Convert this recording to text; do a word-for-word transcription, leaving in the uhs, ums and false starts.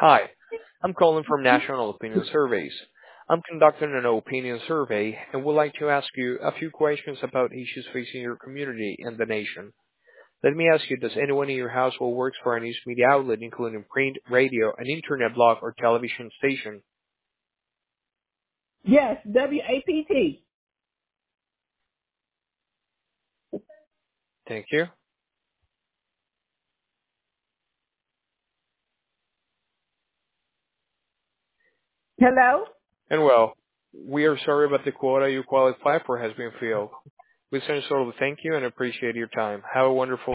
Hi, I'm calling from National Opinion Surveys. I'm conducting an opinion survey and would like to ask you a few questions about issues facing your community and the nation. Let me ask you, does anyone in your household works for a news media outlet, including print, radio, an internet blog, or television station? Yes, W A P T. Thank you. Hello? And well, we are sorry about the quota you qualify for has been filled. We sincerely thank you and appreciate your time. Have a wonderful